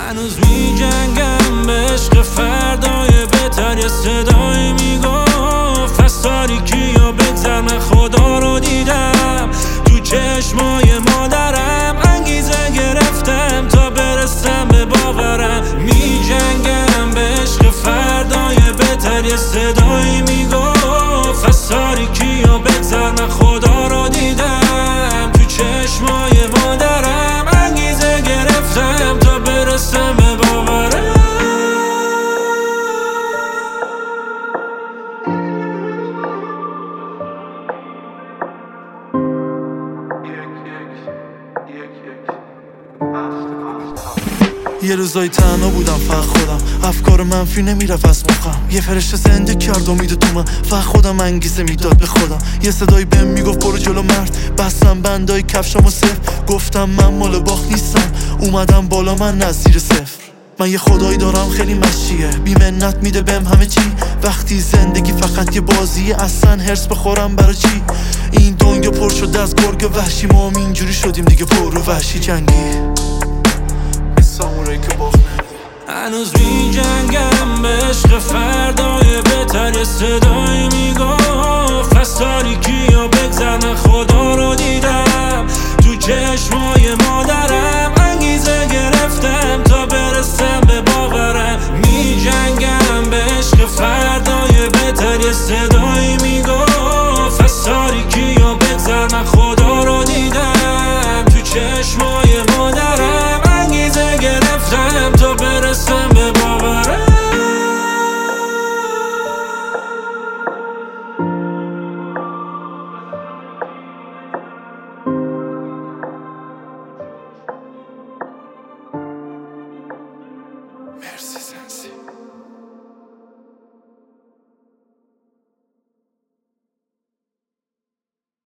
هنوز می جنگم به عشق فردای بهتر. یه صدایی میگفت از تاریکی یا بگذر. من خدا رو دیدم تو چشمای مادرم، انگیزه گرفتم تا برسم به باورم. می جنگم به عشق فردای بهتر. یه صدایی میگفت از تاریکی یا بگذر. من خدا رو دیدم تو چشمای مادرم، انگیزه گرفتم تا برسم به باورم. یه روزای تنها بودم فقط خودم، افکار منفی نمیرفت از مخم. یه فرشته زنده کرد امید تو من، فقط خودم انگیزه میداد به خودم. یه صدایی بهم میگفت برو جلو مرد، بستم بندای کفشامو صفر. گفتم من مال باخت نیستم، اومدم بالا من نظیر صفر. من یه خدایی دارم خیلی مشیه، بی منت میده بهم همه چی. وقتی زندگی فقط یه بازیه، اصلا هرس بخورم برای چی؟ این دنیا پر شده از گرگ وحشی، ما هم اینجوری شدیم دیگه پر رو وحشی جنگی. هنوز می جنگم به عشق فردای بهتر. یه صدایی میگفت از تاریکی یا بگذر. من خدا رو دیدم تو چشم